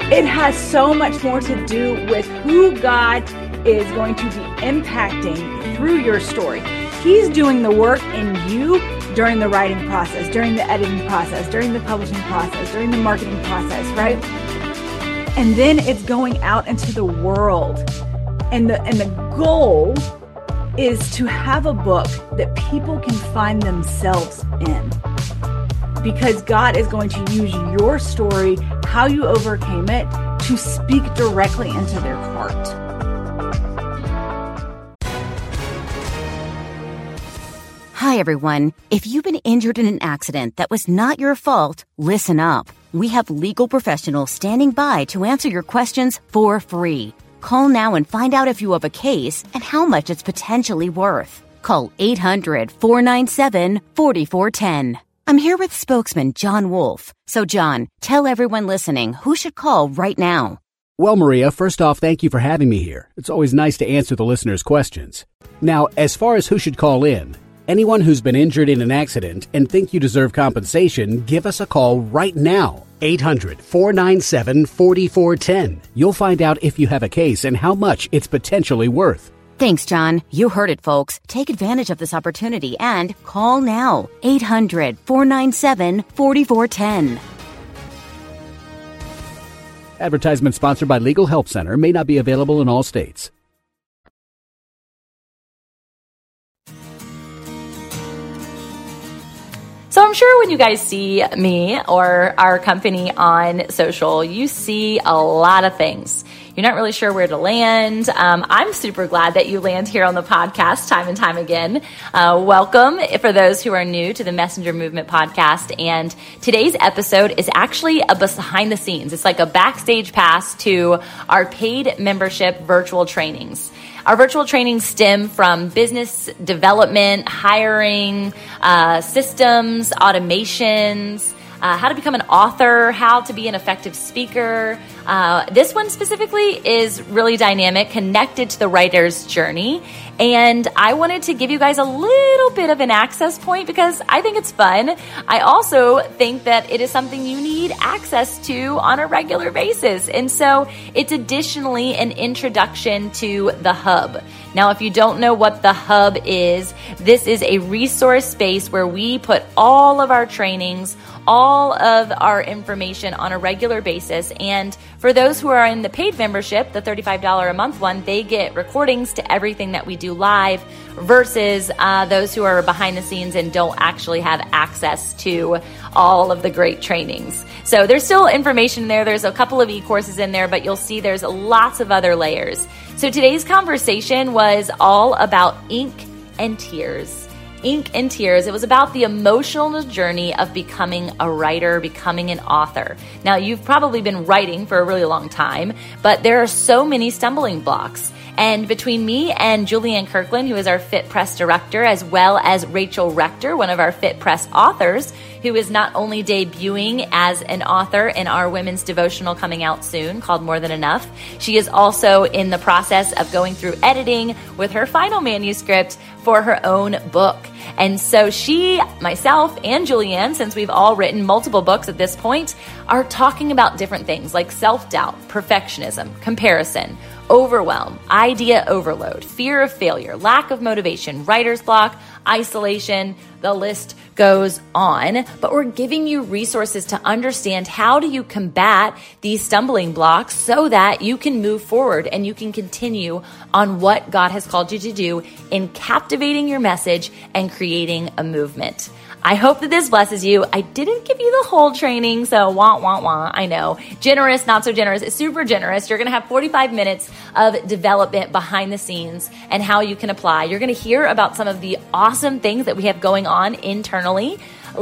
It has so much more to do with who God is going to be impacting through your story. He's doing the work in you during the writing process, during the editing process, during the publishing process, during the marketing process, right? And then it's going out into the world. And the goal is to have a book that people can find themselves in. Because God is going to use your story, how you overcame it, to speak directly into their heart. Hi, everyone. If you've been injured in an accident that was not your fault, listen up. We have legal professionals standing by to answer your questions for free. Call now and find out if you have a case and how much it's potentially worth. Call 800-497-4410. I'm here with spokesman John Wolf. So, John, tell everyone listening who should call right now. Well, Maria, first off, thank you for having me here. It's always nice to answer the listeners' questions. Now, as far as who should call in, anyone who's been injured in an accident and think you deserve compensation, give us a call right now. 800-497-4410. You'll find out if you have a case and how much it's potentially worth. Thanks, John. You heard it, folks. Take advantage of this opportunity and call now. 800-497-4410. Advertisement sponsored by Legal Help Center. May not be available in all states. So I'm sure when you guys see me or our company on social, you see a lot of things. You're not really sure where to land. I'm super glad that you land here on the podcast time and time again. Welcome for those who are new to the Messenger Movement podcast. And today's episode is actually a behind the scenes. It's like a backstage pass to our paid membership virtual trainings. Our virtual trainings stem from business development, hiring, systems, automations, how to become an author, how to be an effective speaker. This one specifically is really dynamic, connected to the writer's journey. And I wanted to give you guys a little bit of an access point because I think it's fun. I also think that it is something you need access to on a regular basis. And so it's additionally an introduction to the Hub. Now, if you don't know what the Hub is, this is a resource space where we put all of our trainings, all of our information on a regular basis. And for those who are in the paid membership, the $35 a month one, they get recordings to everything that we do live versus those who are behind the scenes and don't actually have access to all of the great trainings. So there's still information there. There's a couple of e-courses in there, but you'll see there's lots of other layers. So today's conversation was all about ink and tears. Ink and Tears. It was about the emotional journey of becoming a writer, becoming an author. Now, you've probably been writing for a really long time, but there are so many stumbling blocks. And between me and Julianne Kirkland, who is our Fit Press director, as well as Rachel Rector, one of our Fit Press authors, who is not only debuting as an author in our women's devotional coming out soon called More Than Enough, she is also in the process of going through editing with her final manuscript for her own book. And so she, myself, and Julianne, since we've all written multiple books at this point, are talking about different things like self-doubt, perfectionism, comparison, overwhelm, idea overload, fear of failure, lack of motivation, writer's block, isolation, the list goes on. But we're giving you resources to understand how do you combat these stumbling blocks so that you can move forward and you can continue on what God has called you to do in captivating your message and creating a movement. I hope that this blesses you. I didn't give you the whole training, so wah, wah, wah. I know. Generous, not so generous. It's super generous. You're going to have 45 minutes of development behind the scenes and how you can apply. You're going to hear about some of the awesome things that we have going on internally,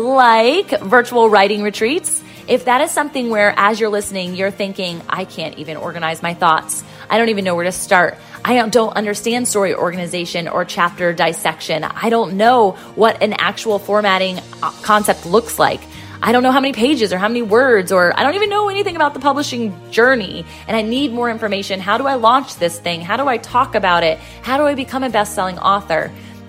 like virtual writing retreats. If that is something where, as you're listening, you're thinking, I can't even organize my thoughts. I don't even know where to start. I don't understand story organization or chapter dissection. I don't know what an actual formatting concept looks like. I don't know how many pages or how many words, or I don't even know anything about the publishing journey, and I need more information. How do I launch this thing? How do I talk about it? How do I become a best-selling author?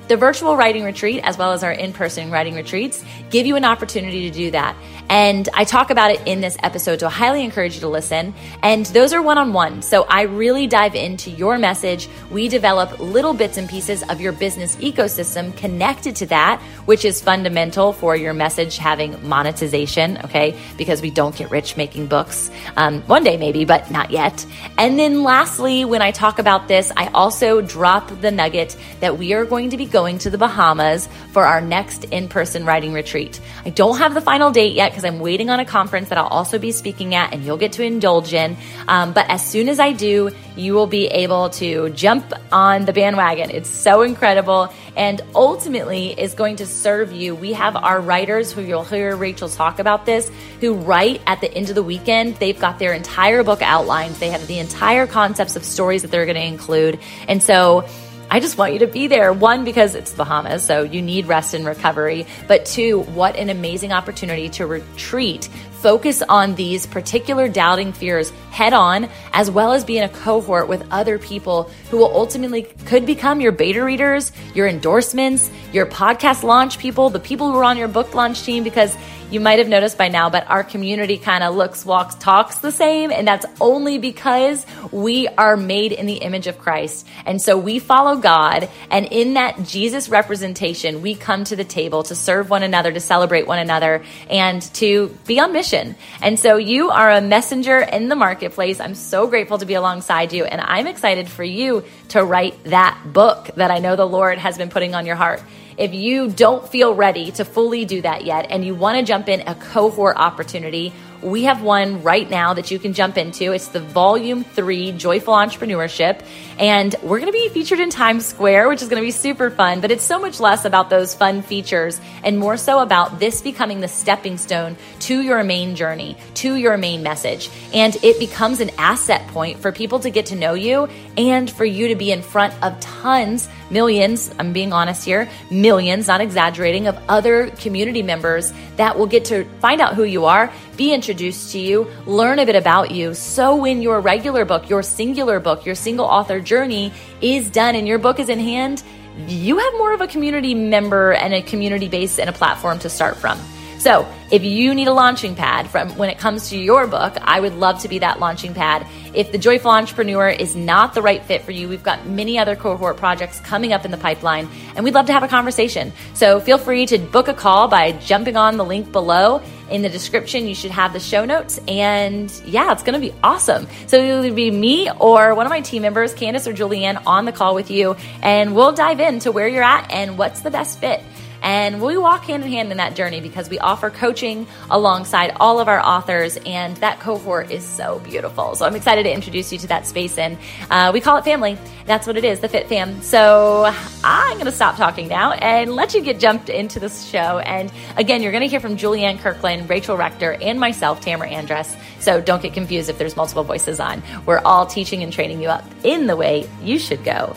The virtual writing retreat, as well as our in-person writing retreats, give you an opportunity to do that. And I talk about it in this episode, so I highly encourage you to listen. And those are one-on-one. So I really dive into your message. We develop little bits and pieces of your business ecosystem connected to that, which is fundamental for your message having monetization, okay? Because we don't get rich making books. One day maybe, but not yet. And then lastly, when I talk about this, I also drop the nugget that we are going to be going to the Bahamas for our next in-person writing retreat. I don't have the final date yet because I'm waiting on a conference that I'll also be speaking at and you'll get to indulge in. But as soon as I do, you will be able to jump on the bandwagon. It's so incredible and ultimately is going to serve you. We have our writers who you'll hear Rachel talk about this, who write at the end of the weekend. They've got their entire book outlined. They have the entire concepts of stories that they're going to include. And so I just want you to be there. One, because it's the Bahamas, so you need rest and recovery. But two, what an amazing opportunity to retreat, focus on these particular doubting fears head on, as well as be in a cohort with other people who will ultimately could become your beta readers, your endorsements, your podcast launch people, the people who are on your book launch team, because you might have noticed by now, but our community kind of looks, walks, talks the same. And that's only because we are made in the image of Christ. And so we follow God. And in that Jesus representation, we come to the table to serve one another, to celebrate one another, and to be on mission. And so you are a messenger in the marketplace. I'm so grateful to be alongside you. And I'm excited for you to write that book that I know the Lord has been putting on your heart. If you don't feel ready to fully do that yet and you want to jump in a cohort opportunity, we have one right now that you can jump into. It's the Volume 3 Joyful Entrepreneurship. And we're going to be featured in Times Square, which is going to be super fun. But it's so much less about those fun features and more so about this becoming the stepping stone to your main journey, to your main message. And it becomes an asset point for people to get to know you and for you to be in front of tons, millions, I'm being honest here, millions, not exaggerating, of other community members that will get to find out who you are, be introduced to you, learn a bit about you. So when your regular book, your singular book, your single author journey is done and your book is in hand, you have more of a community member and a community base and a platform to start from. So if you need a launching pad from when it comes to your book, I would love to be that launching pad. If the Joyful Entrepreneur is not the right fit for you, we've got many other cohort projects coming up in the pipeline, and we'd love to have a conversation. So feel free to book a call by jumping on the link below. In the description, you should have the show notes, and yeah, it's going to be awesome. So it'll either be me or one of my team members, Candace or Julianne, on the call with you, and we'll dive into where you're at and what's the best fit. And we walk hand in hand in that journey because we offer coaching alongside all of our authors, and that cohort is so beautiful. So I'm excited to introduce you to that space, and we call it family. That's what it is, the Fit Fam. So I'm going to stop talking now and let you get jumped into this show. And again, you're going to hear from Julianne Kirkland, Rachel Rector, and myself, Tamara Andress. So don't get confused if there's multiple voices on. We're all teaching and training you up in the way you should go.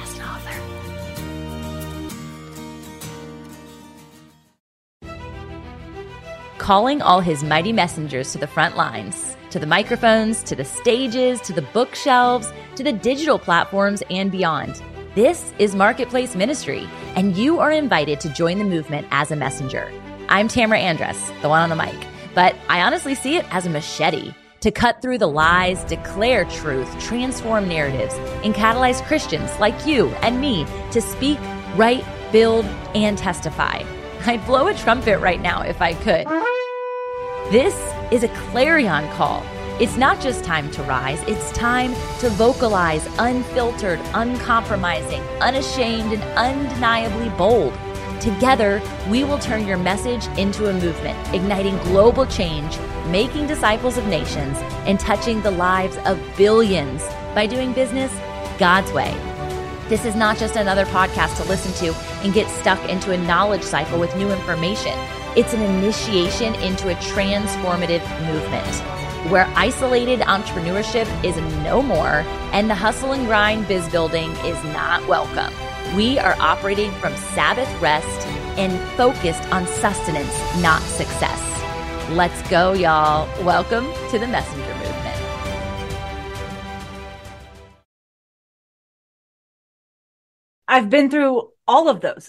Calling all his mighty messengers to the front lines, to the microphones, to the stages, to the bookshelves, to the digital platforms and beyond. This is Marketplace Ministry, and you are invited to join the movement as a messenger. I'm Tamara Andress, the one on the mic, but I honestly see it as a machete to cut through the lies, declare truth, transform narratives, and catalyze Christians like you and me to speak, write, build, and testify. I'd blow a trumpet right now if I could. This is a clarion call. It's not just time to rise, it's time to vocalize, unfiltered, uncompromising, unashamed, and undeniably bold. Together, we will turn your message into a movement, igniting global change, making disciples of nations, and touching the lives of billions by doing business God's way. This is not just another podcast to listen to and get stuck into a knowledge cycle with new information. It's an initiation into a transformative movement where isolated entrepreneurship is no more and the hustle and grind biz building is not welcome. We are operating from Sabbath rest and focused on sustenance, not success. Let's go, y'all. Welcome to the Messenger Movement. I've been through all of those,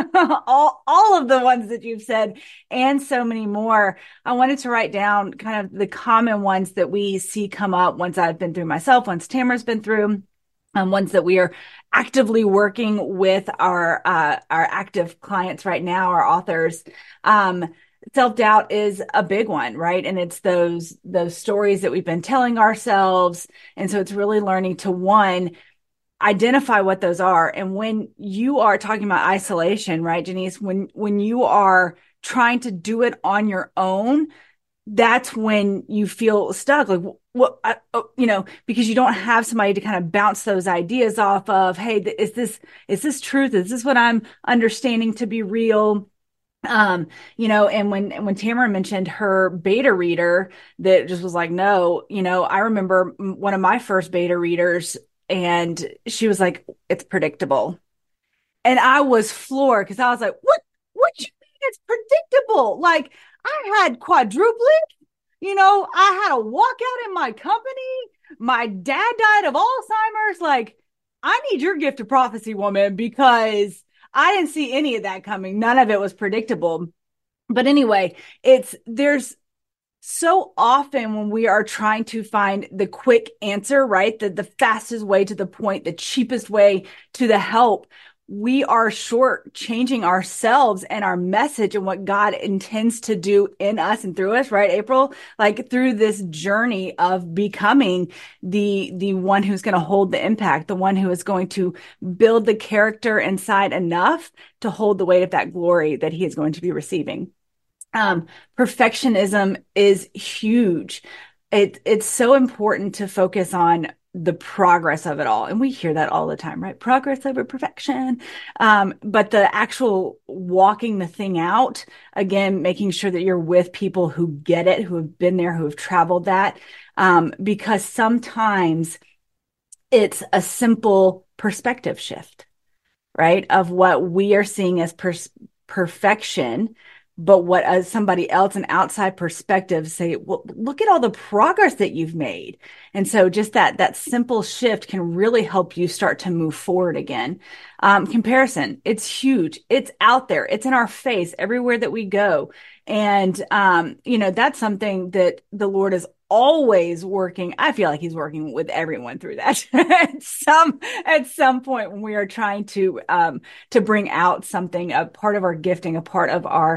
all of the ones that you've said, and so many more. I wanted to write down kind of the common ones that we see come up, ones I've been through myself, ones Tamara's been through, ones that we are actively working with our active clients right now, our authors. Self-doubt is a big one, right? And it's those stories that we've been telling ourselves. And so it's really learning to, one, identify what those are. And when you are talking about isolation, right, Janice, when you are trying to do it on your own, that's when you feel stuck. Like, what, because you don't have somebody to kind of bounce those ideas off of. Hey, is this truth? Is this what I'm understanding to be real? And when Tamara mentioned her beta reader that just was like, no, I remember one of my first beta readers, and she was like, it's predictable. And I was floored because I was like, what you mean it's predictable? Like, I had quadruplet, I had a walkout in my company. My dad died of Alzheimer's. Like, I need your gift of prophecy, woman, because I didn't see any of that coming. None of it was predictable. But anyway, there's so often when we are trying to find the quick answer, right? The fastest way to the point, the cheapest way to the help, we are shortchanging ourselves and our message and what God intends to do in us and through us, right, April? Like, through this journey of becoming the one who's going to hold the impact, the one who is going to build the character inside enough to hold the weight of that glory that he is going to be receiving. Perfectionism is huge. It's so important to focus on the progress of it all. And we hear that all the time, right? Progress over perfection. But the actual walking the thing out, again, making sure that you're with people who get it, who have been there, who have traveled that. Because sometimes it's a simple perspective shift, right? Of what we are seeing as perfection, but what somebody else, an outside perspective, say, well, look at all the progress that you've made. And so just that simple shift can really help you start to move forward again. Comparison, it's huge. It's out there. It's in our face everywhere that we go. And, that's something that the Lord is always working. I feel like he's working with everyone through that at some point when we are trying to bring out something, a part of our gifting, a part of our,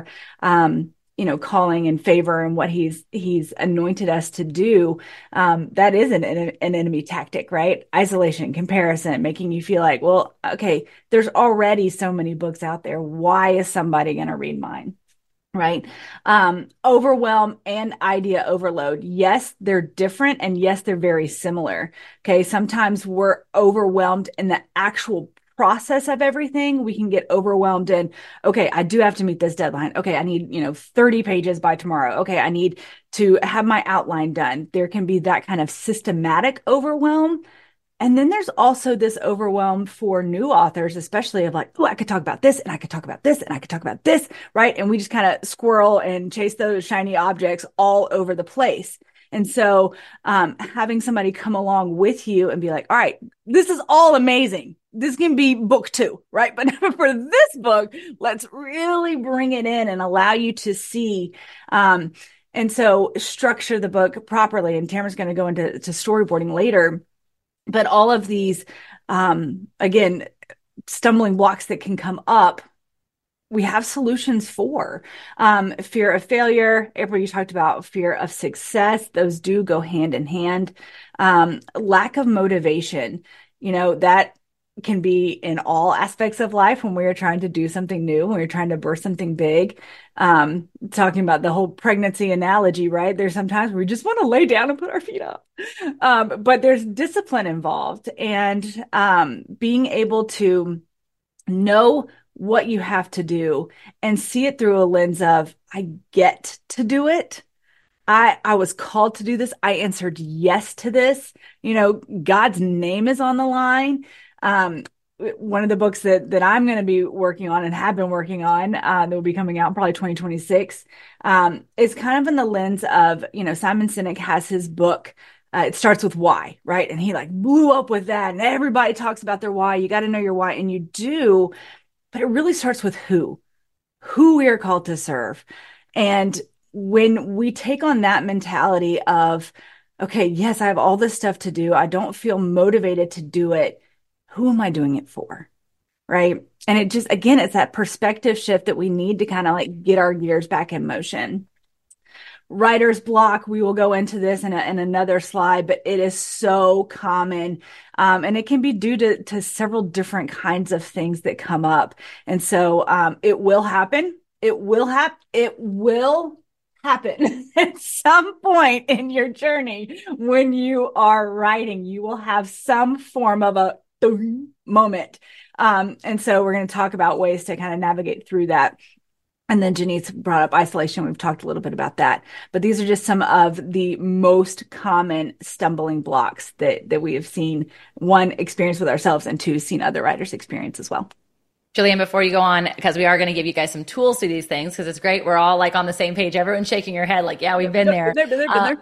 calling and favor and what he's anointed us to do. That is an enemy tactic, right? Isolation, comparison, making you feel like, well, okay, there's already so many books out there. Why is somebody going to read mine? Right. Overwhelm and idea overload. Yes, they're different. And yes, they're very similar. Okay. Sometimes we're overwhelmed in the actual process of everything. We can get overwhelmed in, okay, I do have to meet this deadline. Okay. I need, 30 pages by tomorrow. Okay. I need to have my outline done. There can be that kind of systematic overwhelm. And then there's also this overwhelm for new authors, especially of like, oh, I could talk about this and I could talk about this and I could talk about this, right? And we just kind of squirrel and chase those shiny objects all over the place. And so having somebody come along with you and be like, all right, this is all amazing. This can be book 2, right? But for this book, let's really bring it in and allow you to see. And so structure the book properly. And Tamara's going to go into storyboarding later. But all of these, again, stumbling blocks that can come up, we have solutions for. Fear of failure. April, you talked about fear of success. Those do go hand in hand. Lack of motivation, that can be in all aspects of life when we're trying to do something new, when we're trying to birth something big. Talking about the whole pregnancy analogy, right? There's sometimes we just want to lay down and put our feet up. But there's discipline involved, and being able to know what you have to do and see it through a lens of, I get to do it. I was called to do this. I answered yes to this. God's name is on the line. One of the books that I'm going to be working on and have been working on, that will be coming out in probably 2026, is kind of in the lens of, Simon Sinek has his book it starts with why, right? And he like blew up with that. And everybody talks about their why. You got to know your why. And you do, but it really starts with who we are called to serve. And when we take on that mentality of, okay, yes, I have all this stuff to do. I don't feel motivated to do it. Who am I doing it for? Right. And it just, again, it's that perspective shift that we need to kind of like get our gears back in motion. Writer's block, we will go into this in another slide, but it is so common. And it can be due to several different kinds of things that come up. And so it will happen. It will happen at some point in your journey. When you are writing, you will have some form of a moment. And so we're going to talk about ways to kind of navigate through that. And then Janice brought up isolation. We've talked a little bit about that, but these are just some of the most common stumbling blocks that we have seen, one, experience with ourselves, and two, seen other writers experience as well. Julianne, before you go on, because we are going to give you guys some tools to these things, because it's great. We're all like on the same page. Everyone's shaking your head like, yeah, we've been there. Been there.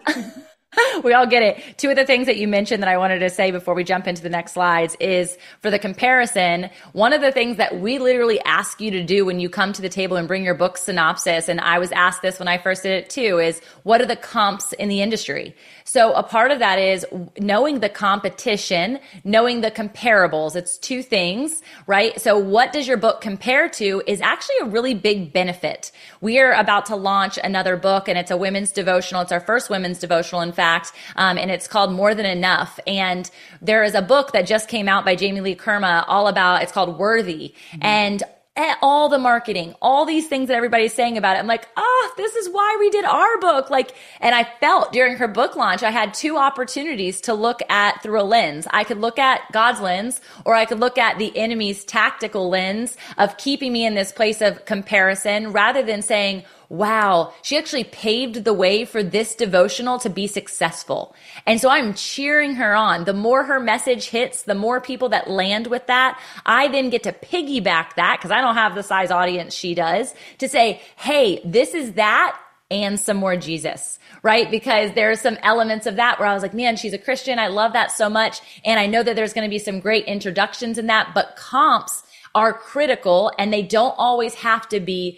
We all get it. Two of the things that you mentioned that I wanted to say before we jump into the next slides is for the comparison. One of the things that we literally ask you to do when you come to the table and bring your book synopsis, and I was asked this when I first did it too, is what are the comps in the industry? So a part of that is knowing the competition, knowing the comparables. It's two things, right? So what does your book compare to is actually a really big benefit. We are about to launch another book, and it's a women's devotional. It's our first women's devotional, in fact, and it's called More Than Enough. And there is a book that just came out by Jamie Lee Kerma all about, it's called Worthy. Mm-hmm. And all the marketing, all these things that everybody's saying about it. I'm like, this is why we did our book. And I felt during her book launch, I had two opportunities to look at through a lens. I could look at God's lens, or I could look at the enemy's tactical lens of keeping me in this place of comparison, rather than saying, wow, she actually paved the way for this devotional to be successful. And so I'm cheering her on. The more her message hits, the more people that land with that, I then get to piggyback that, because I don't have the size audience she does, to say, hey, this is that and some more Jesus, right? Because there's some elements of that where I was like, man, she's a Christian. I love that so much. And I know that there's going to be some great introductions in that, but comps are critical, and they don't always have to be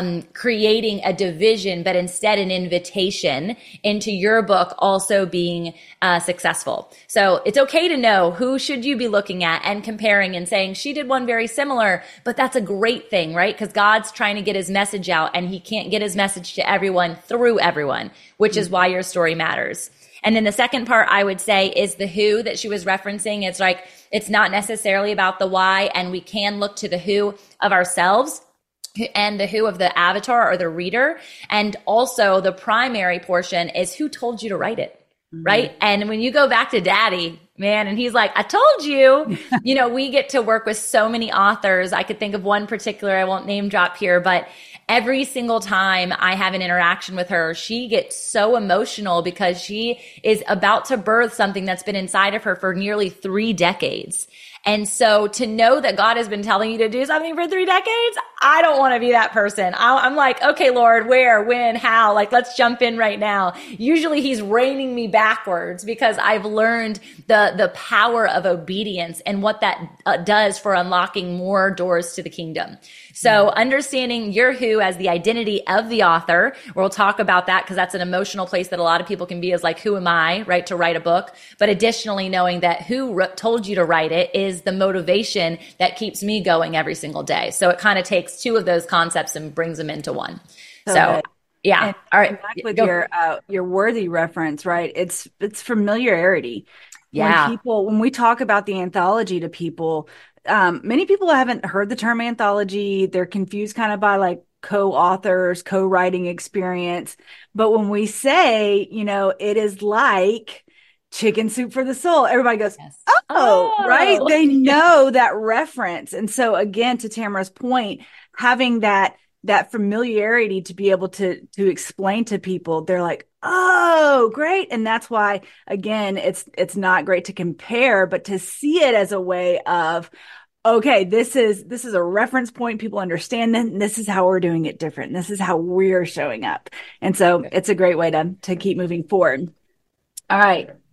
creating a division, but instead an invitation into your book also being successful. So it's okay to know who should you be looking at and comparing and saying, she did one very similar, but that's a great thing, right? Because God's trying to get his message out, and he can't get his message to everyone through everyone, which is why your story matters. And then the second part I would say is the who that she was referencing. It's like, it's not necessarily about the why, and we can look to the who of ourselves and the who of the avatar or the reader. And also the primary portion is who told you to write it, right? And when you go back to Daddy, man, and he's like, I told you, we get to work with so many authors. I could think of one particular, I won't name drop here, but every single time I have an interaction with her, she gets so emotional because she is about to birth something that's been inside of her for nearly 3 decades. And so to know that God has been telling you to do something for 3 decades, I don't want to be that person. I'm like, okay, Lord, where, when, how? Let's jump in right now. Usually he's reining me backwards because I've learned the power of obedience and what that does for unlocking more doors to the kingdom. So understanding your who as the identity of the author, we'll talk about that because that's an emotional place that a lot of people can be, is like, who am I, right, to write a book? But additionally, knowing that who told you to write it is the motivation that keeps me going every single day. So it kind of takes two of those concepts and brings them into one. So yeah. And all right. Back with your worthy reference, right? It's familiarity. Yeah. When we talk about the anthology to people, many people haven't heard the term anthology. They're confused kind of by co-authors, co-writing experience. But when we say, it is like chicken soup for the soul, everybody goes, yes. Oh, right. They know that reference. And so again, to Tamara's point, having that familiarity to be able to explain to people, they're like, oh, great. And that's why, again, it's not great to compare, but to see it as a way of, okay, this is a reference point. People understand that. And this is how we're doing it different. This is how we're showing up. And so it's a great way to keep moving forward. All right.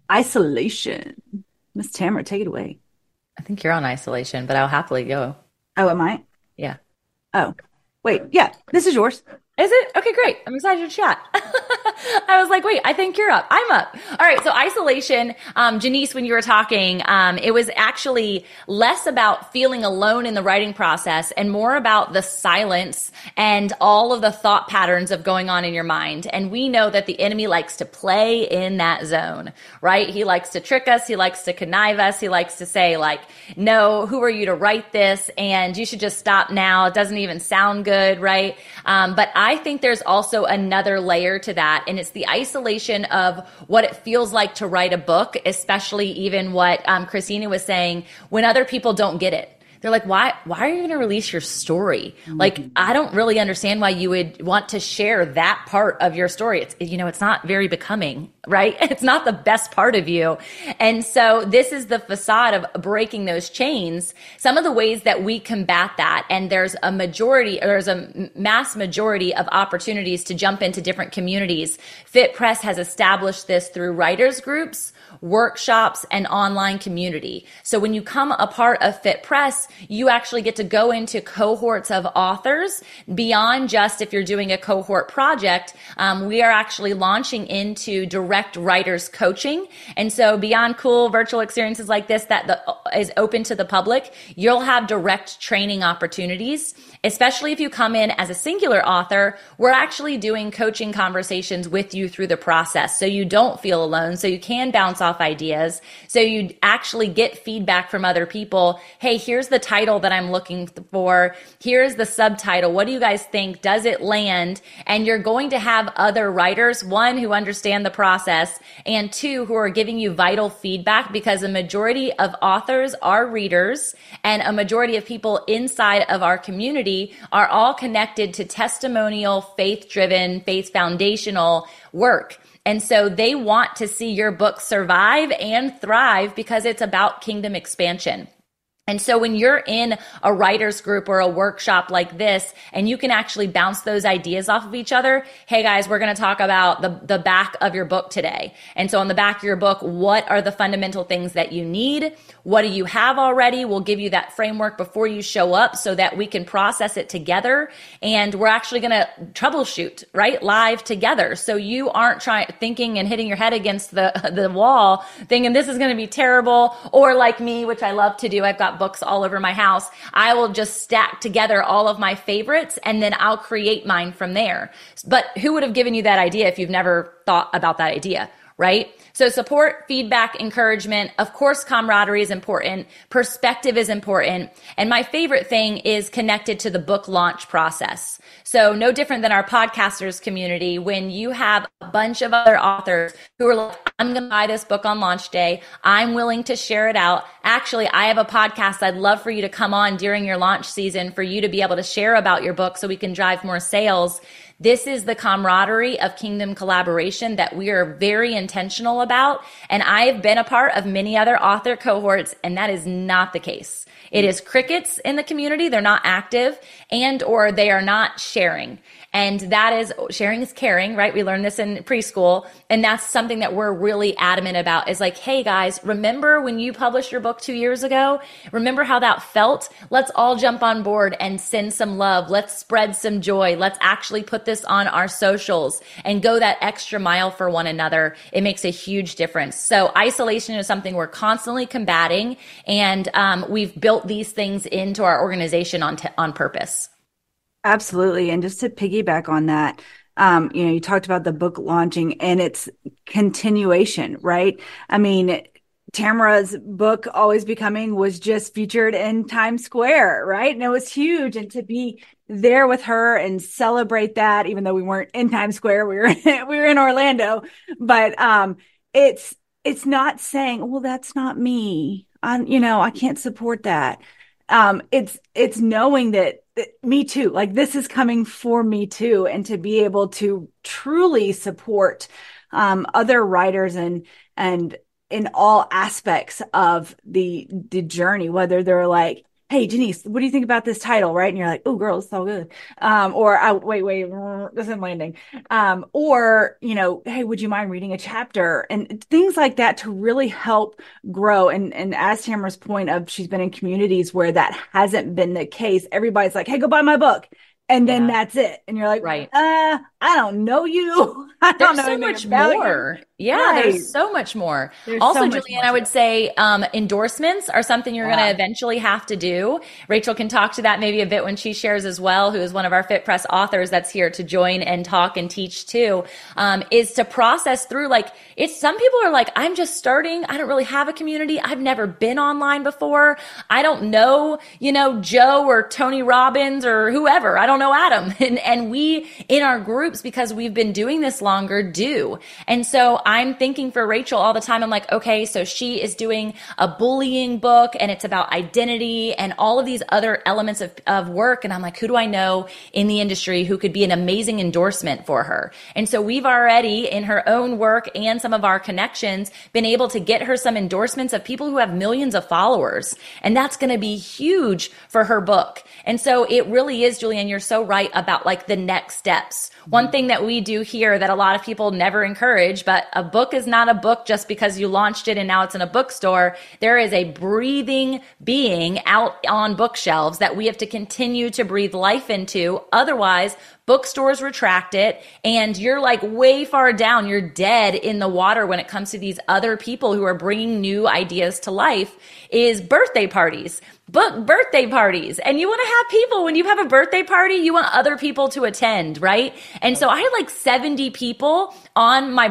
Isolation. Miss Tamara, take it away. I think you're on isolation, but I'll happily go. Oh, am I? Yeah. Oh, wait. Yeah, this is yours. Is it? Okay, great. I'm excited to chat. I was like, wait, I think you're up. I'm up. All right. So isolation, Janice, when you were talking, it was actually less about feeling alone in the writing process and more about the silence and all of the thought patterns of going on in your mind. And we know that the enemy likes to play in that zone, right? He likes to trick us. He likes to connive us. He likes to say like, no, who are you to write this? And you should just stop now. It doesn't even sound good, right? But I think there's also another layer to that, and it's the isolation of what it feels like to write a book, especially even what Christina was saying, when other people don't get it. They're like, why are you going to release your story? Like, I don't really understand why you would want to share that part of your story. It's not very becoming, right? It's not the best part of you. And so this is the facade of breaking those chains. Some of the ways that we combat that, and there's a mass majority of opportunities to jump into different communities. Fit Press has established this through writers groups, workshops, and online community. So when you come a part of Fit Press, you actually get to go into cohorts of authors beyond just if you're doing a cohort project. We are actually launching into direct writers coaching. And so beyond cool virtual experiences like this that is open to the public, you'll have direct training opportunities. Especially if you come in as a singular author, we're actually doing coaching conversations with you through the process so you don't feel alone, so you can bounce off ideas, so you actually get feedback from other people. Hey, here's the title that I'm looking for. Here's the subtitle. What do you guys think? Does it land? And you're going to have other writers, one, who understand the process, and two, who are giving you vital feedback, because a majority of authors are readers, and a majority of people inside of our community are all connected to testimonial, faith-driven, faith-foundational work. And so they want to see your book survive and thrive because it's about kingdom expansion. And so when you're in a writer's group or a workshop like this, and you can actually bounce those ideas off of each other, hey guys, we're going to talk about the back of your book today. And so on the back of your book, what are the fundamental things that you need? What do you have already? We'll give you that framework before you show up so that we can process it together. And we're actually going to troubleshoot, right? Live together. So you aren't thinking and hitting your head against the wall thinking this is going to be terrible. Or like me, which I love to do, I've got books all over my house. I will just stack together all of my favorites and then I'll create mine from there. But who would have given you that idea if you've never thought about that idea, right? So support, feedback, encouragement. Of course, camaraderie is important. Perspective is important. And my favorite thing is connected to the book launch process. So no different than our podcasters community, when you have a bunch of other authors who are like, I'm going to buy this book on launch day. I'm willing to share it out. Actually, I have a podcast I'd love for you to come on during your launch season for you to be able to share about your book so we can drive more sales. This is the camaraderie of kingdom collaboration that we are very intentional about. And I have been a part of many other author cohorts, and that is not the case. It is crickets in the community. They're not active, and or they are not sharing. And that is, sharing is caring, right? We learned this in preschool. And that's something that we're really adamant about, is like, hey guys, remember when you published your book 2 years ago? Remember how that felt? Let's all jump on board and send some love. Let's spread some joy. Let's actually put this on our socials and go that extra mile for one another. It makes a huge difference. So isolation is something we're constantly combating. And we've built these things into our organization on purpose. Absolutely. And just to piggyback on that, you talked about the book launching and its continuation, right? I mean, Tamara's book, Always Becoming, was just featured in Times Square, right? And it was huge. And to be there with her and celebrate that, even though we weren't in Times Square, we were in Orlando. But it's not saying, well, that's not me. I can't support that. It's knowing that me too, like this is coming for me too. And to be able to truly support, other writers and in all aspects of the journey, whether they're like, hey, Denise, what do you think about this title? Right. And you're like, oh, girl, it's so good. Or wait, this isn't landing. Or, hey, would you mind reading a chapter and things like that to really help grow. And as Tamara's point of, she's been in communities where that hasn't been the case. Everybody's like, hey, go buy my book. And then that's it. And you're like, right. I don't know you. I don't know so much more. Yeah, right. There's so much more. Also, Julianne, I would say endorsements are something you're going to eventually have to do. Rachel can talk to that maybe a bit when she shares as well, who is one of our Fit Press authors that's here to join and talk and teach too, is to process through some people are like, I'm just starting. I don't really have a community. I've never been online before. I don't know, Joe or Tony Robbins or whoever. I don't know Adam. And we in our groups, because we've been doing this longer, do. And so I'm thinking for Rachel all the time, I'm like, okay, so she is doing a bullying book and it's about identity and all of these other elements of work. And I'm like, who do I know in the industry who could be an amazing endorsement for her? And so we've already in her own work and some of our connections been able to get her some endorsements of people who have millions of followers. And that's going to be huge for her book. And so it really is, Julianne, you're so right about the next steps. One thing that we do here that a lot of people never encourage, but a book is not a book just because you launched it and now it's in a bookstore. There is a breathing being out on bookshelves that we have to continue to breathe life into. Otherwise, bookstores retract it and you're way far down. You're dead in the water when it comes to these other people who are bringing new ideas to life. Is birthday parties. Book birthday parties. And you want to have people, when you have a birthday party, you want other people to attend, right? And so I had 70 people on my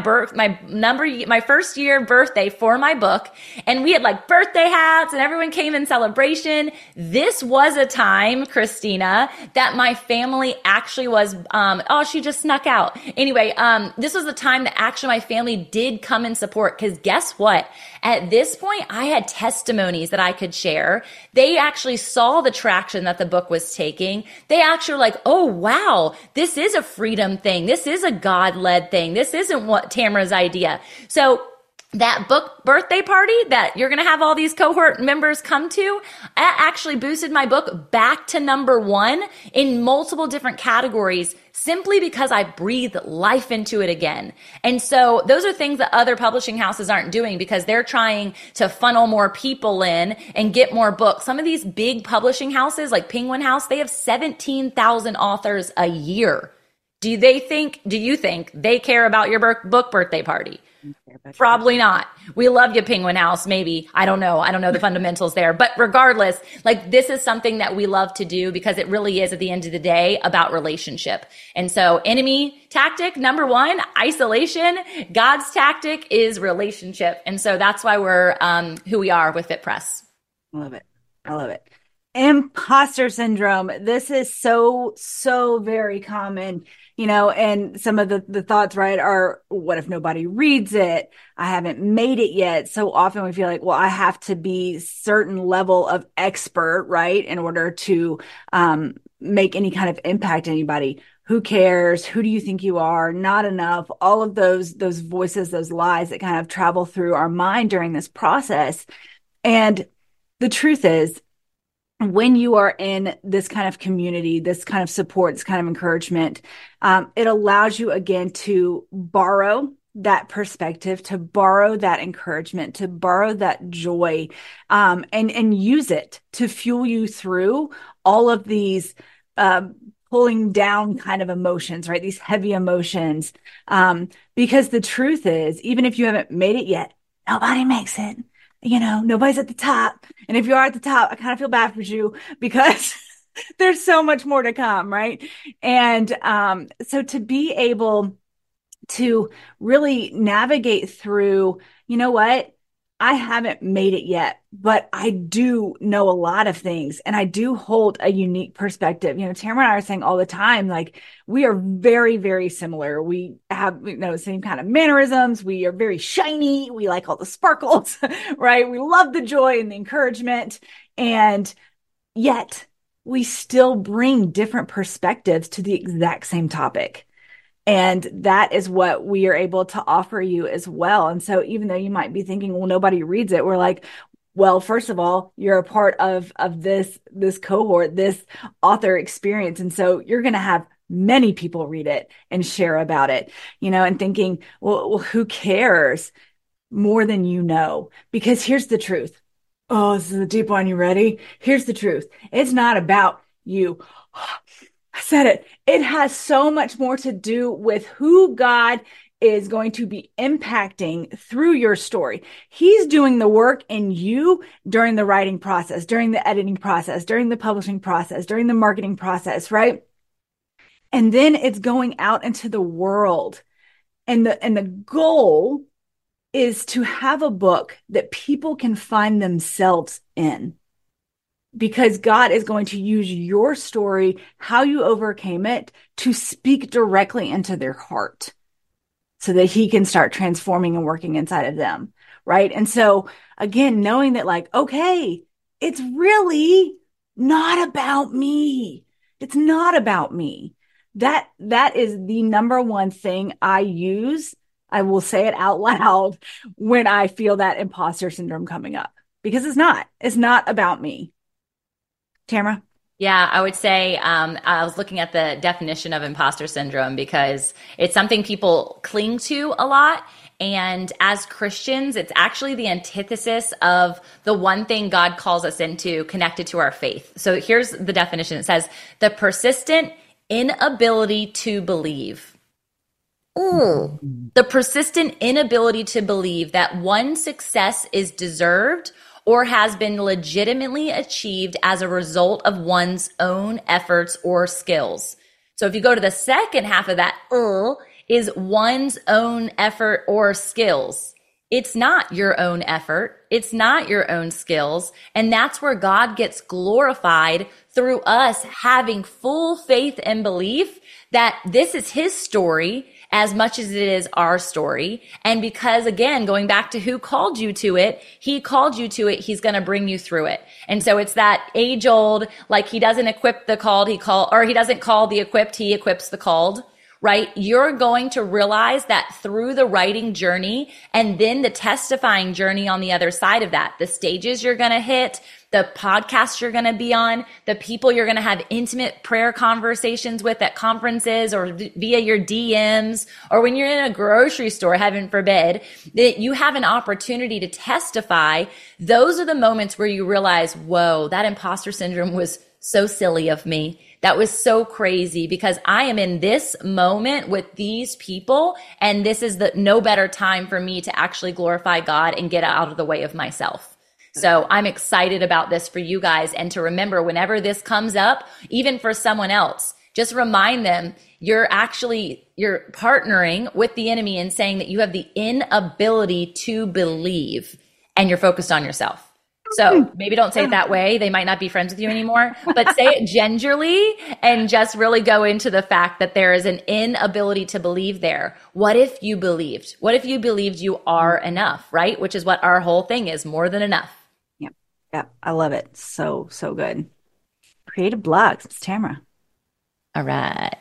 first year birthday for my book. And we had birthday hats and everyone came in celebration. This was a time, Christina, that my family actually was, she just snuck out. Anyway, this was the time that actually my family did come and support. Cause guess what? At this point, I had testimonies that I could share. They actually saw the traction that the book was taking. They actually were like, oh, wow, this is a freedom thing. This is a God-led thing. This isn't what Tamara's idea. So that book birthday party that you're going to have all these cohort members come to, that actually boosted my book back to #1 in multiple different categories simply because I breathed life into it again. And so those are things that other publishing houses aren't doing because they're trying to funnel more people in and get more books. Some of these big publishing houses like Penguin House, they have 17,000 authors a year. Do you think they care about your book birthday party? Probably not. We love you, Penguin House. Maybe. I don't know. I don't know the fundamentals there. But regardless, this is something that we love to do because it really is at the end of the day about relationship. And so enemy tactic, #1, isolation. God's tactic is relationship. And so that's why we're who we are with Fit Press. I love it. Imposter syndrome. This is so very common. And some of the thoughts, right, are, what if nobody reads it? I haven't made it yet. So often we feel like, well, I have to be certain level of expert, right, in order to make any kind of impact on anybody. Who cares? Who do you think you are? Not enough. All of those voices, those lies that kind of travel through our mind during this process. And the truth is, when you are in this kind of community, this kind of support, this kind of encouragement, it allows you again to borrow that perspective, to borrow that encouragement, to borrow that joy, and use it to fuel you through all of these pulling down kind of emotions, right? These heavy emotions. Because the truth is, even if you haven't made it yet, nobody makes it. Nobody's at the top. And if you are at the top, I kind of feel bad for you because there's so much more to come, right? And so to be able to really navigate through, you know what? I haven't made it yet, but I do know a lot of things and I do hold a unique perspective. Tamara and I are saying all the time, we are very, very similar. We have, the same kind of mannerisms. We are very shiny. We like all the sparkles, right? We love the joy and the encouragement. And yet we still bring different perspectives to the exact same topic. And that is what we are able to offer you as well. And so even though you might be thinking, well, nobody reads it, we're like, Well, first of all, you're a part of this cohort, this author experience. And so you're going to have many people read it and share about it, and thinking, well, who cares more than you know? Because here's the truth. Oh, this is a deep one. You ready? Here's the truth. It's not about you. I said it. It has so much more to do with who God is going to be impacting through your story. He's doing the work in you during the writing process, during the editing process, during the publishing process, during the marketing process, right? And then it's going out into the world. And the goal is to have a book that people can find themselves in, because God is going to use your story, how you overcame it, to speak directly into their heart so that he can start transforming and working inside of them. Right. And so again, knowing that okay, it's really not about me. It's not about me. That is the number one thing I use. I will say it out loud when I feel that imposter syndrome coming up, because it's not about me. Tamara? Yeah, I would say I was looking at the definition of imposter syndrome because it's something people cling to a lot. And as Christians, it's actually the antithesis of the one thing God calls us into connected to our faith. So here's the definition. It says, the persistent inability to believe. Ooh. The persistent inability to believe that one's success is deserved or has been legitimately achieved as a result of one's own efforts or skills. So if you go to the second half of that, is one's own effort or skills. It's not your own effort. It's not your own skills. And that's where God gets glorified through us having full faith and belief that this is his story as much as it is our story. And because, again, going back to who called you to it, he called you to it. He's going to bring you through it. And so it's that age old, he doesn't equip the called, he doesn't call the equipped, he equips the called. Right? You're going to realize that through the writing journey and then the testifying journey on the other side of that, the stages you're going to hit, the podcasts you're going to be on, the people you're going to have intimate prayer conversations with at conferences or via your DMs, or when you're in a grocery store, heaven forbid, that you have an opportunity to testify. Those are the moments where you realize, whoa, that imposter syndrome was so silly of me. That was so crazy because I am in this moment with these people, and this is no better time for me to actually glorify God and get out of the way of myself. So I'm excited about this for you guys. And to remember, whenever this comes up, even for someone else, just remind them you're partnering with the enemy and saying that you have the inability to believe and you're focused on yourself. So maybe don't say it that way. They might not be friends with you anymore, but say it gingerly and just really go into the fact that there is an inability to believe there. What if you believed? What if you believed you are enough, right? Which is what our whole thing is, more than enough. Yep. Yeah. I love it. So, so good. Creative Blocks. It's Tamara. All right.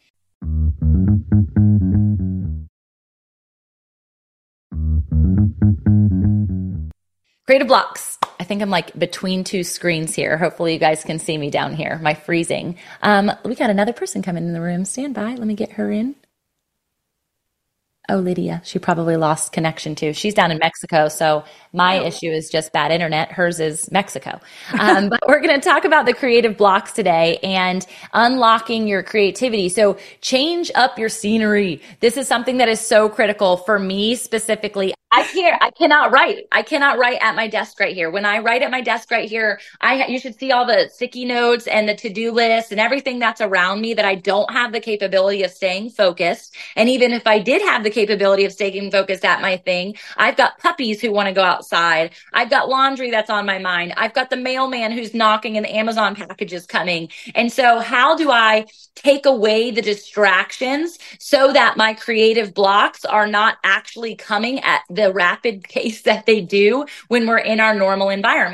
Creative Blocks. I think I'm between two screens here. Hopefully you guys can see me down here. My freezing. We got another person coming in the room. Stand by. Let me get her in. Oh, Lydia. She probably lost connection too. She's down in Mexico. So my issue is just bad internet. Hers is Mexico. But we're going to talk about the creative blocks today and unlocking your creativity. So change up your scenery. This is something that is so critical for me specifically. I cannot write. I cannot write at my desk right here. When I write at my desk right here, you should see all the sticky notes and the to-do list and everything that's around me that I don't have the capability of staying focused. And even if I did have the capability of staying focused at my thing, I've got puppies who want to go outside. I've got laundry that's on my mind. I've got the mailman who's knocking and the Amazon package is coming. And so how do I take away the distractions so that my creative blocks are not actually coming at the rapid pace that they do when we're in our normal environment?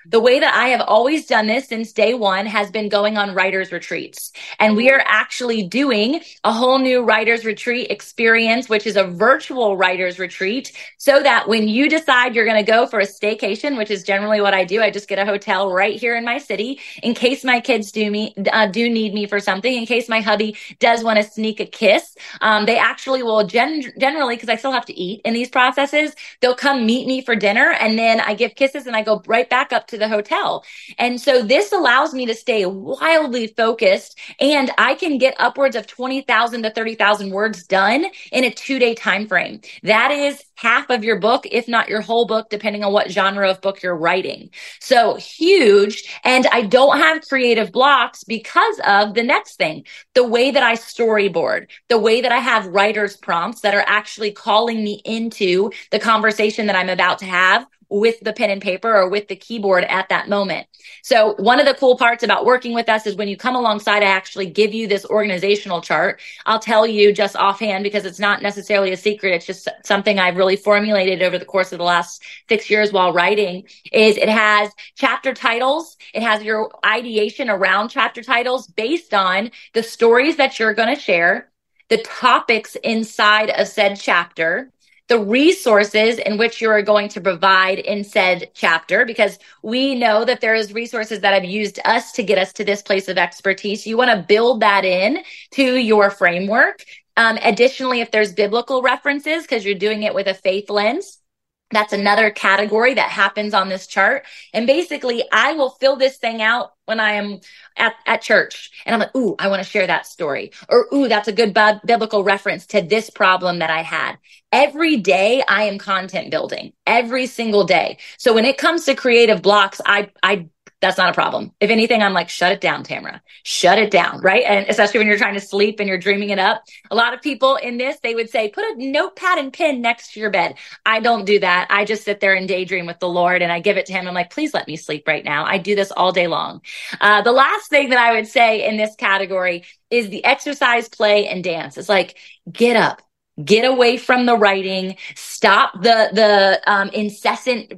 The way that I have always done this since day one has been going on writers retreats. And we are actually doing a whole new writers retreat experience, which is a virtual writers retreat, so that when you decide you're going to go for a staycation, which is generally what I do, I just get a hotel right here in my city in case my kids do need me for something, in case my hubby does want to sneak a kiss. They actually will generally, because I still have to eat in these processes, they'll come meet me for dinner, and then I give kisses and I go right back up to the hotel. And so this allows me to stay wildly focused, and I can get upwards of 20,000 to 30,000 words done in a 2-day time frame. That is half of your book, if not your whole book, depending on what genre of book you're writing. So huge. And I don't have creative blocks because of the next thing, the way that I storyboard, the way that I have writer's prompts that are actually calling me into the conversation that I'm about to have with the pen and paper or with the keyboard at that moment. So one of the cool parts about working with us is when you come alongside, I actually give you this organizational chart. I'll tell you just offhand because it's not necessarily a secret. It's just something I've really formulated over the course of the last 6 years while writing. Is it has chapter titles. It has your ideation around chapter titles based on the stories that you're going to share, the topics inside of said chapter, the resources in which you are going to provide in said chapter, because we know that there is resources that have used us to get us to this place of expertise. You want to build that in to your framework. Additionally, if there's biblical references, because you're doing it with a faith lens, that's another category that happens on this chart. And basically, I will fill this thing out when I am at church. And I'm like, ooh, I want to share that story. Or, ooh, that's a good biblical reference to this problem that I had. Every day, I am content building. Every single day. So when it comes to creative blocks, that's not a problem. If anything, I'm like, shut it down, Tamara. Shut it down, right? And especially when you're trying to sleep and you're dreaming it up. A lot of people in this, they would say, put a notepad and pen next to your bed. I don't do that. I just sit there and daydream with the Lord and I give it to him. I'm like, please let me sleep right now. I do this all day long. The last thing that I would say in this category is the exercise, play, and dance. It's like, get up. Get away from the writing. Stop the incessant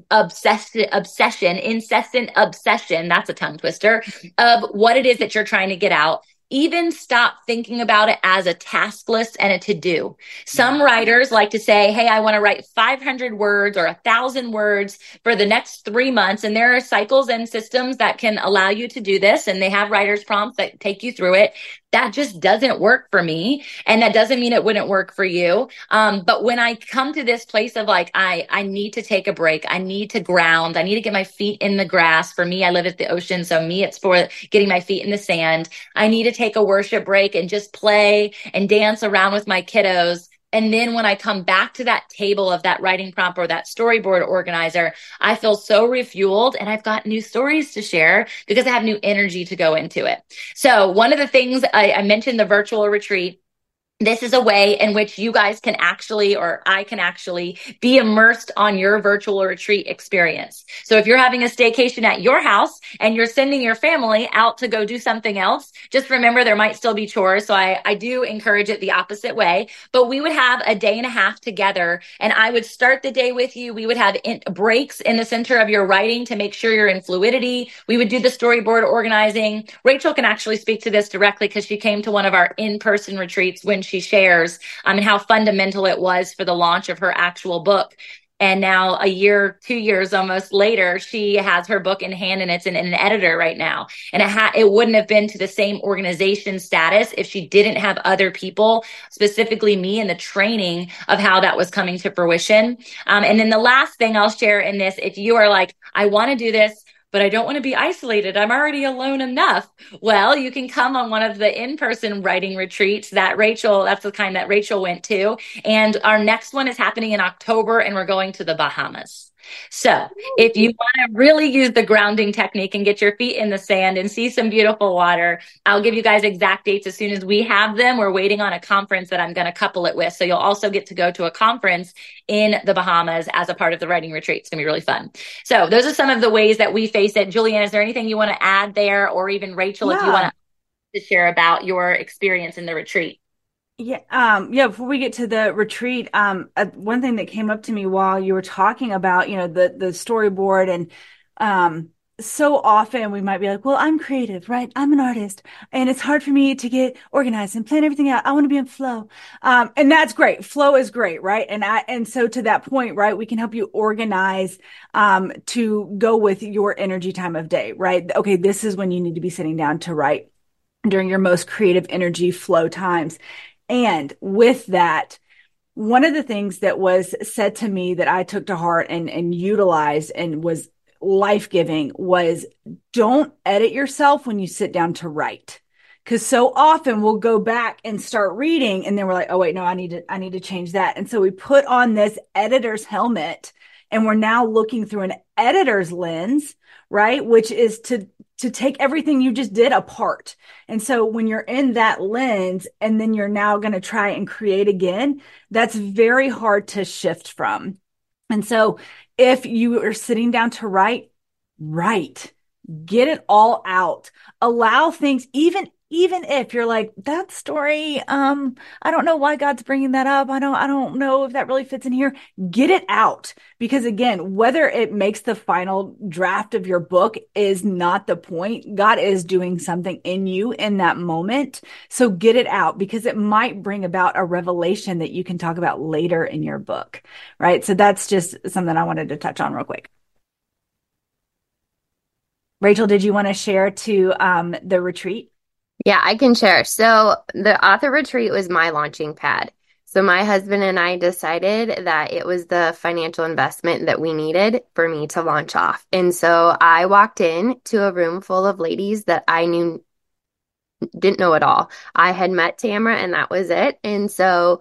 obsession. That's a tongue twister of what it is that you're trying to get out. Even stop thinking about it as a task list and a to-do. Some writers like to say, hey, I want to write 500 words or 1,000 words for the next 3 months. And there are cycles and systems that can allow you to do this. And they have writer's prompts that take you through it. That just doesn't work for me. And that doesn't mean it wouldn't work for you. But when I come to this place of like, I need to take a break. I need to ground. I need to get my feet in the grass. For me, I live at the ocean. So me, it's for getting my feet in the sand. I need to take a worship break and just play and dance around with my kiddos. And then when I come back to that table of that writing prompt or that storyboard organizer, I feel so refueled and I've got new stories to share because I have new energy to go into it. So one of the things I mentioned, the virtual retreat. This is a way in which you guys can actually, or I can actually be immersed on your virtual retreat experience. So if you're having a staycation at your house and you're sending your family out to go do something else, just remember there might still be chores. So I do encourage it the opposite way, but we would have a day and a half together and I would start the day with you. We would have breaks in the center of your writing to make sure you're in fluidity. We would do the storyboard organizing. Rachel can actually speak to this directly because she came to one of our in-person retreats when she shares and how fundamental it was for the launch of her actual book. And now 2 years almost later, she has her book in hand and it's in an editor right now. And it wouldn't have been to the same organization status if she didn't have other people, specifically me, in the training of how that was coming to fruition. And then the last thing I'll share in this, if you are like, I want to do this, but I don't want to be isolated. I'm already alone enough. Well, you can come on one of the in-person writing retreats that's the kind that Rachel went to. And our next one is happening in October and we're going to the Bahamas. So if you want to really use the grounding technique and get your feet in the sand and see some beautiful water, I'll give you guys exact dates as soon as we have them. We're waiting on a conference that I'm going to couple it with. So you'll also get to go to a conference in the Bahamas as a part of the writing retreat. It's going to be really fun. So those are some of the ways that we face it. Julianne, is there anything you want to add there, or even Rachel, if you want to share about your experience in the retreat? Yeah. Before we get to the retreat, one thing that came up to me while you were talking about, the storyboard and, so often we might be like, well, I'm creative, right? I'm an artist and it's hard for me to get organized and plan everything out. I want to be in flow. And that's great. Flow is great, right? And so to that point, right, we can help you organize, to go with your energy time of day, right? Okay, this is when you need to be sitting down to write during your most creative energy flow times. And with that, one of the things that was said to me that I took to heart and utilized and was life-giving was, don't edit yourself when you sit down to write. Because so often we'll go back and start reading and then we're like, oh wait, no, I need to change that. And so we put on this editor's helmet and we're now looking through an editor's lens, right? Which is to take everything you just did apart. And so when you're in that lens and then you're now going to try and create again, that's very hard to shift from. And so if you are sitting down to write, get it all out, allow things, even if you're like, that story, I don't know why God's bringing that up. I don't know if that really fits in here. Get it out. Because again, whether it makes the final draft of your book is not the point. God is doing something in you in that moment. So get it out because it might bring about a revelation that you can talk about later in your book, right? So that's just something I wanted to touch on real quick. Rachel, did you want to share to the retreat? Yeah, I can share. So the author retreat was my launching pad. So my husband and I decided that it was the financial investment that we needed for me to launch off. And so I walked in to a room full of ladies that I didn't know at all. I had met Tamara and that was it. And so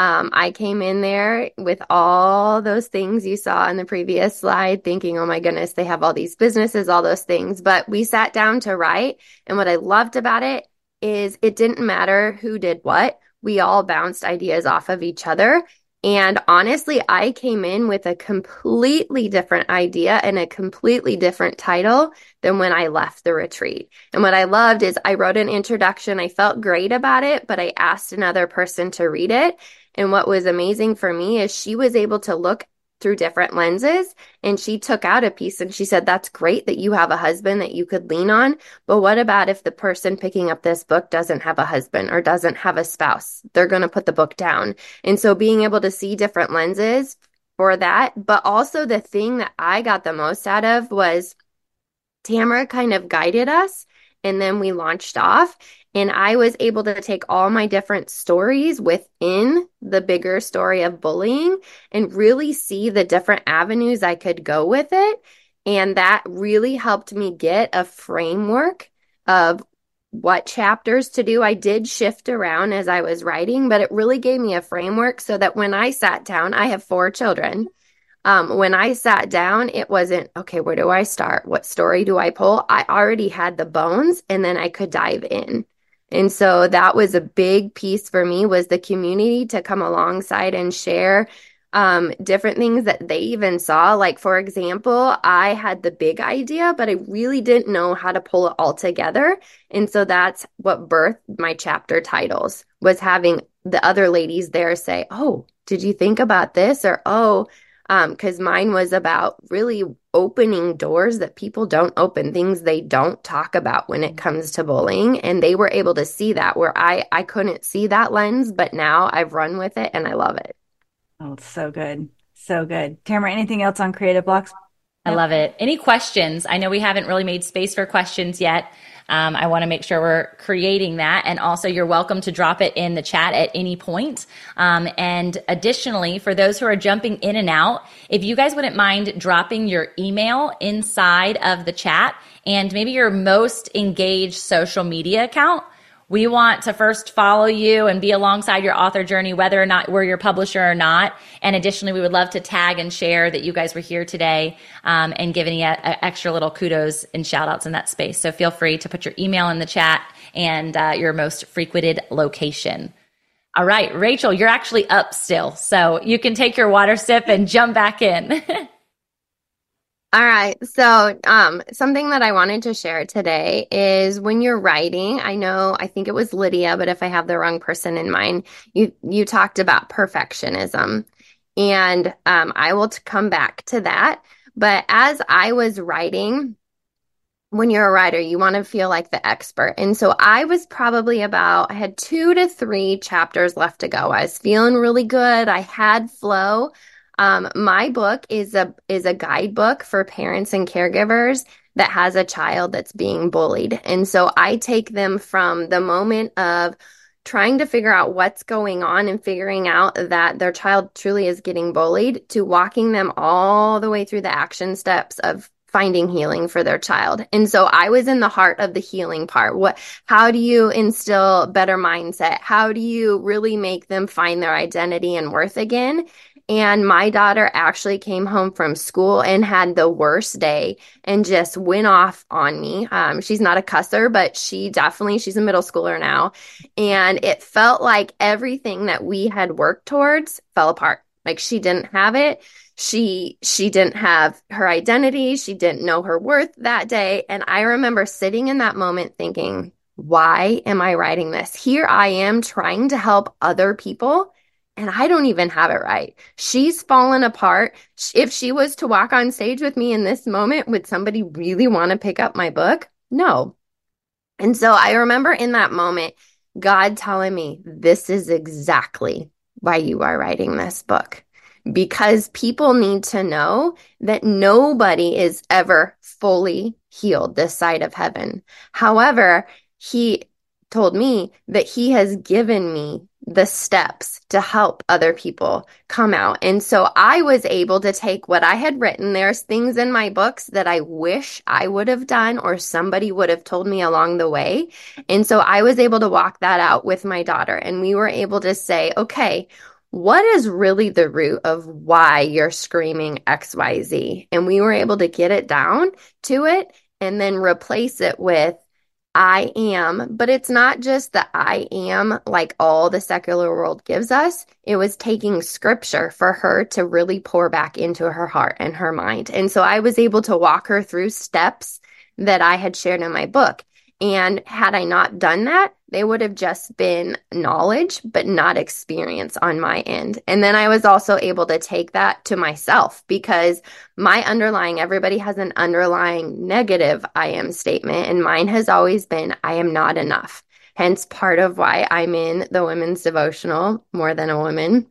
I came in there with all those things you saw in the previous slide thinking, oh my goodness, they have all these businesses, all those things. But we sat down to write. And what I loved about it is it didn't matter who did what. We all bounced ideas off of each other. And honestly, I came in with a completely different idea and a completely different title than when I left the retreat. And what I loved is I wrote an introduction. I felt great about it, but I asked another person to read it. And what was amazing for me is she was able to look through different lenses and she took out a piece and she said, that's great that you have a husband that you could lean on. But what about if the person picking up this book doesn't have a husband or doesn't have a spouse? They're going to put the book down. And so being able to see different lenses for that, but also the thing that I got the most out of was Tamara kind of guided us and then we launched off. And I was able to take all my different stories within the bigger story of bullying and really see the different avenues I could go with it. And that really helped me get a framework of what chapters to do. I did shift around as I was writing, but it really gave me a framework so that when I sat down, I have 4 children. When I sat down, it wasn't, okay, where do I start? What story do I pull? I already had the bones and then I could dive in. And so that was a big piece for me was the community to come alongside and share different things that they even saw. Like, for example, I had the big idea, but I really didn't know how to pull it all together. And so that's what birthed my chapter titles, was having the other ladies there say, oh, did you think about this? Or, oh, because mine was about really opening doors that people don't open, things they don't talk about when it comes to bullying. And they were able to see that where I couldn't see that lens, but now I've run with it and I love it. Oh, it's so good. So good. Tamara, anything else on creative blocks? I love it. Any questions? I know we haven't really made space for questions yet. I want to make sure we're creating that. And also you're welcome to drop it in the chat at any point. And additionally, for those who are jumping in and out, if you guys wouldn't mind dropping your email inside of the chat and maybe your most engaged social media account. We want to first follow you and be alongside your author journey, whether or not we're your publisher or not. And additionally, we would love to tag and share that you guys were here today and give any extra little kudos and shout outs in that space. So feel free to put your email in the chat and your most frequented location. All right, Rachel, you're actually up still. So you can take your water sip and jump back in. All right. So, something that I wanted to share today is when you're writing, I think it was Lydia, but if I have the wrong person in mind, you talked about perfectionism, and I will come back to that. But as I was writing, when you're a writer, you want to feel like the expert. And so I was probably I had 2 to 3 chapters left to go. I was feeling really good. I had flow. My book is a guidebook for parents and caregivers that has a child that's being bullied. And so I take them from the moment of trying to figure out what's going on and figuring out that their child truly is getting bullied to walking them all the way through the action steps of finding healing for their child. And so I was in the heart of the healing part. How do you instill better mindset? How do you really make them find their identity and worth again? And my daughter actually came home from school and had the worst day and just went off on me. She's not a cusser, but she's a middle schooler now. And it felt like everything that we had worked towards fell apart. Like she didn't have it. She didn't have her identity. She didn't know her worth that day. And I remember sitting in that moment thinking, why am I writing this? Here I am trying to help other people, and I don't even have it right. She's fallen apart. If she was to walk on stage with me in this moment, would somebody really want to pick up my book? No. And so I remember in that moment, God telling me, this is exactly why you are writing this book. Because people need to know that nobody is ever fully healed this side of heaven. However, he told me that he has given me the steps to help other people come out. And so I was able to take what I had written. There's things in my books that I wish I would have done or somebody would have told me along the way. And so I was able to walk that out with my daughter. And we were able to say, okay, what is really the root of why you're screaming XYZ? And we were able to get it down to it and then replace it with I am. But it's not just the I am like all the secular world gives us. It was taking scripture for her to really pour back into her heart and her mind. And so I was able to walk her through steps that I had shared in my book. And had I not done that, they would have just been knowledge, but not experience on my end. And then I was also able to take that to myself because everybody has an underlying negative I am statement. And mine has always been, I am not enough. Hence part of why I'm in the women's devotional, More Than a Woman.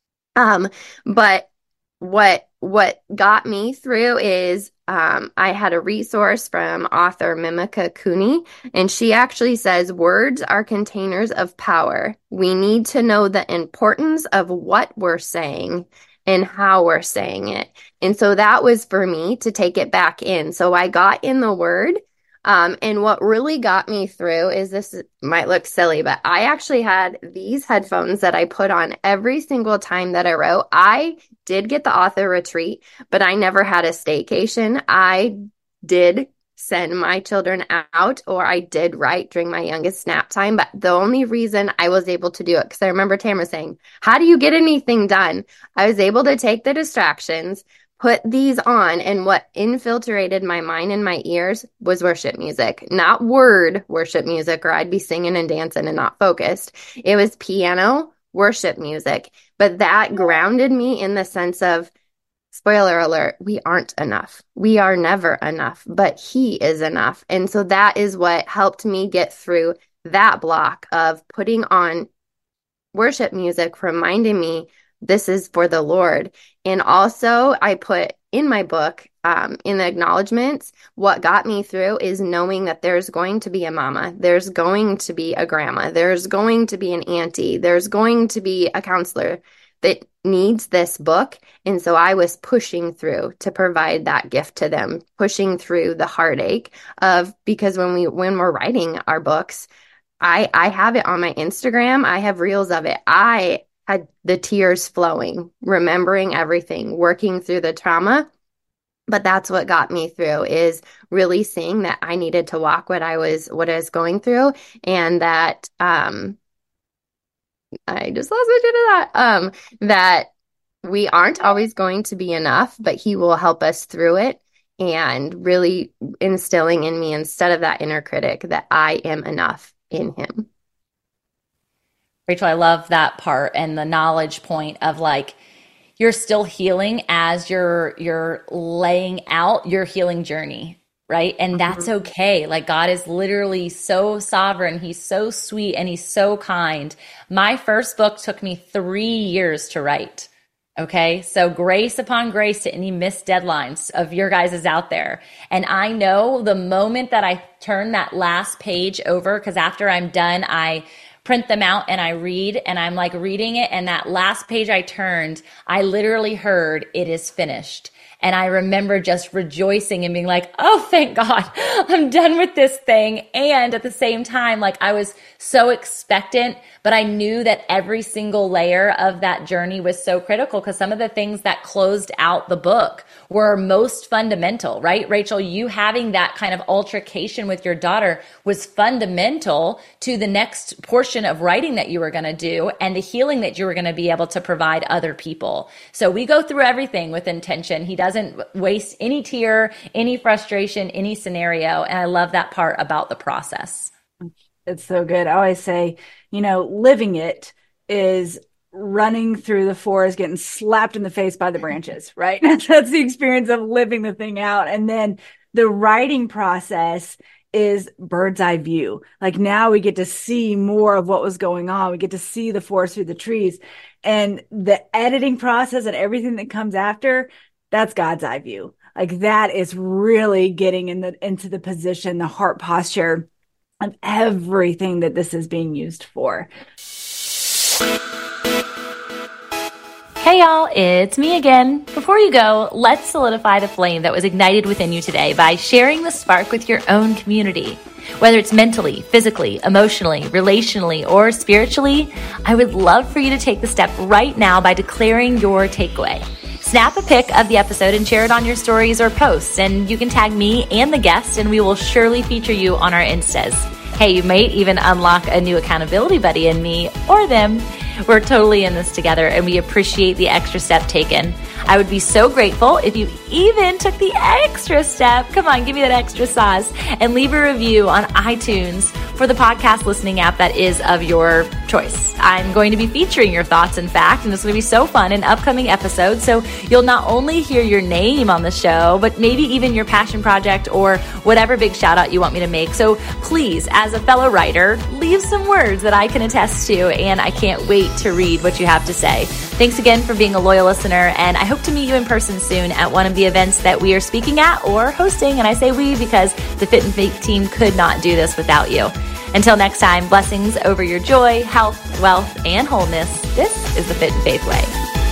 But what got me through is I had a resource from author Mimika Cooney, and she actually says words are containers of power. We need to know the importance of what we're saying and how we're saying it. And so that was for me to take it back in. So I got in the word. And what really got me through is this might look silly, but I actually had these headphones that I put on every single time that I wrote. I did get the author retreat, but I never had a staycation. I did send my children out, or I did write during my youngest nap time. But the only reason I was able to do it, because I remember Tamara saying, how do you get anything done? I was able to take the distractions, put these on, and what infiltrated my mind and my ears was worship music, not word worship music, or I'd be singing and dancing and not focused. It was piano worship music, but that grounded me in the sense of, spoiler alert, we aren't enough. We are never enough, but he is enough. And so that is what helped me get through that block of putting on worship music, reminding me this is for the Lord. And also I put in my book, in the acknowledgments, what got me through is knowing that there's going to be a mama, there's going to be a grandma, there's going to be an auntie, there's going to be a counselor that needs this book. And so I was pushing through to provide that gift to them, pushing through the heartache because when we're writing our books, I have it on my Instagram. I have reels of it. I had the tears flowing, remembering everything, working through the trauma. But that's what got me through, is really seeing that I needed to walk what I was going through, and that I just lost my train of thought. That we aren't always going to be enough, but he will help us through it, and really instilling in me, instead of that inner critic, that I am enough in him. Rachel, I love that part and the knowledge point of like, you're still healing as you're laying out your healing journey. right? And that's okay. Like, God is literally so sovereign. He's so sweet and he's so kind. My first book took me 3 years to write. Okay. So grace upon grace to any missed deadlines of your guys' out there. And I know the moment that I turn that last page over, because after I'm done, I print them out and I read, and I'm like reading it. And that last page I turned, I literally heard, "It is finished." And I remember just rejoicing and being like, oh, thank God, I'm done with this thing. And at the same time, like, I was so expectant, but I knew that every single layer of that journey was so critical, because some of the things that closed out the book were most fundamental, right? Rachel, you having that kind of altercation with your daughter was fundamental to the next portion of writing that you were going to do and the healing that you were going to be able to provide other people. So we go through everything with intention. He doesn't waste any tear, any frustration, any scenario. And I love that part about the process. It's so good. I always say, living it is running through the forest, getting slapped in the face by the branches, right? That's the experience of living the thing out. And then the writing process is bird's eye view. Like, now we get to see more of what was going on. We get to see the forest through the trees, and the editing process and everything that comes after, that's God's eye view. Like, that is really getting into the position, the heart posture of everything that this is being used for. Hey y'all, it's me again. Before you go, let's solidify the flame that was ignited within you today by sharing the spark with your own community. Whether it's mentally, physically, emotionally, relationally, or spiritually, I would love for you to take the step right now by declaring your takeaway. Snap a pic of the episode and share it on your stories or posts, and you can tag me and the guest, and we will surely feature you on our Instas. Hey, you might even unlock a new accountability buddy in me or them. We're totally in this together, and we appreciate the extra step taken. I would be so grateful if you even took the extra step. Come on, give me that extra sauce and leave a review on iTunes for the podcast listening app that is of your choice. I'm going to be featuring your thoughts, in fact, and it's going to be so fun in upcoming episodes. So you'll not only hear your name on the show, but maybe even your passion project or whatever big shout out you want me to make. So please, as a fellow writer, leave some words that I can attest to, and I can't wait to read what you have to say. Thanks again for being a loyal listener, and I hope to meet you in person soon at one of the events that we are speaking at or hosting. And I say we because the Fit and Faith team could not do this without you. Until next time, blessings over your joy, health, wealth, and wholeness. This is the Fit and Faith way.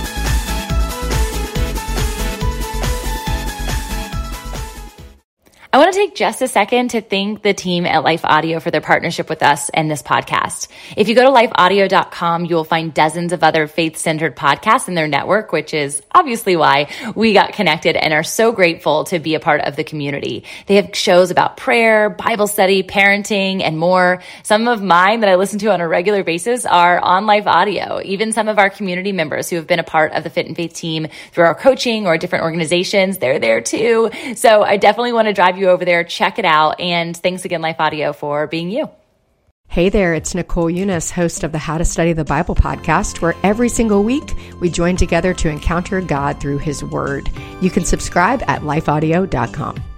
I want to take just a second to thank the team at Life Audio for their partnership with us and this podcast. If you go to lifeaudio.com, you will find dozens of other faith-centered podcasts in their network, which is obviously why we got connected and are so grateful to be a part of the community. They have shows about prayer, Bible study, parenting, and more. Some of mine that I listen to on a regular basis are on Life Audio. Even some of our community members who have been a part of the Fit and Faith team through our coaching or different organizations, they're there too. So I definitely want to drive you over there. Check it out. And thanks again, Life Audio, for being you. Hey there, it's Nicole Eunice, host of the How to Study the Bible podcast, where every single week we join together to encounter God through His Word. You can subscribe at lifeaudio.com.